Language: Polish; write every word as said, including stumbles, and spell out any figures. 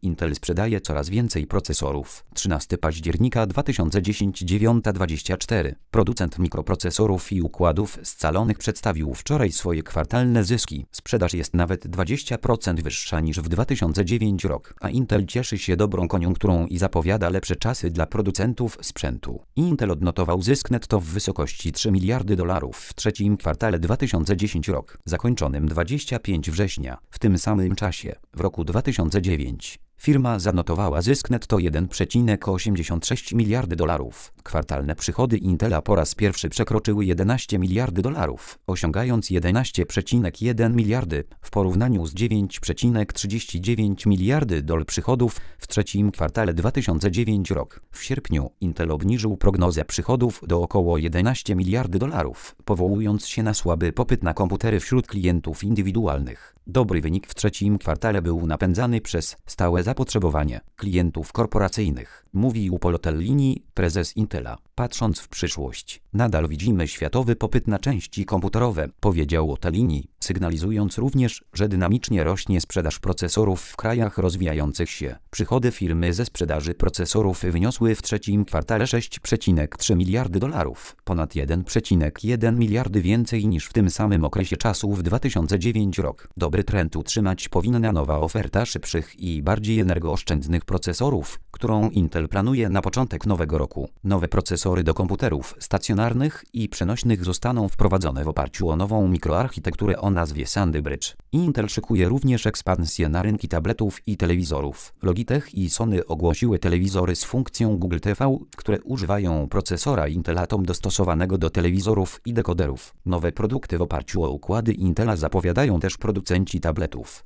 Intel sprzedaje coraz więcej procesorów. trzynastego października dwa tysiące dziesiątego dziewiąta dwadzieścia cztery. Producent mikroprocesorów i układów scalonych przedstawił wczoraj swoje kwartalne zyski. Sprzedaż jest nawet dwadzieścia procent wyższa niż w dwa tysiące dziewiąty rok, a Intel cieszy się dobrą koniunkturą i zapowiada lepsze czasy dla producentów sprzętu. Intel odnotował zysk netto w wysokości trzy miliardy dolarów w trzecim kwartale dwa tysiące dziesiątego rok, zakończonym dwudziestego piątego września. W tym samym czasie, w roku dwa tysiące dziewiątym, firma zanotowała zysk netto jeden przecinek osiemdziesiąt sześć miliardy dolarów. Kwartalne przychody Intela po raz pierwszy przekroczyły jedenaście miliardy dolarów, osiągając jedenaście przecinek jeden miliardy w porównaniu z dziewięć przecinek trzydzieści dziewięć miliardy dolarów przychodów w trzecim kwartale dwa tysiące dziewiątego rok. W sierpniu Intel obniżył prognozę przychodów do około jedenaście miliardy dolarów, powołując się na słaby popyt na komputery wśród klientów indywidualnych. Dobry wynik w trzecim kwartale był napędzany przez stałe zapotrzebowanie klientów korporacyjnych, mówił Paul Otellini, prezes Intela. Patrząc w przyszłość, nadal widzimy światowy popyt na części komputerowe, powiedział Otellini, sygnalizując również, że dynamicznie rośnie sprzedaż procesorów w krajach rozwijających się. Przychody firmy ze sprzedaży procesorów wyniosły w trzecim kwartale sześć przecinek trzy miliardy dolarów, ponad jeden przecinek jeden miliardy więcej niż w tym samym okresie czasu w dwa tysiące dziewiątym rok. Dobry trend utrzymać powinna nowa oferta szybszych i bardziej energooszczędnych procesorów, którą Intel planuje na początek nowego roku. Nowe procesory do komputerów stacjonarnych i przenośnych zostaną wprowadzone w oparciu o nową mikroarchitekturę o nazwie Sandy Bridge. Intel szykuje również ekspansję na rynki tabletów i telewizorów. Logitech i Sony ogłosiły telewizory z funkcją Google T V, które używają procesora Intel Atom dostosowanego do telewizorów i dekoderów. Nowe produkty w oparciu o układy Intela zapowiadają też producenci tabletów.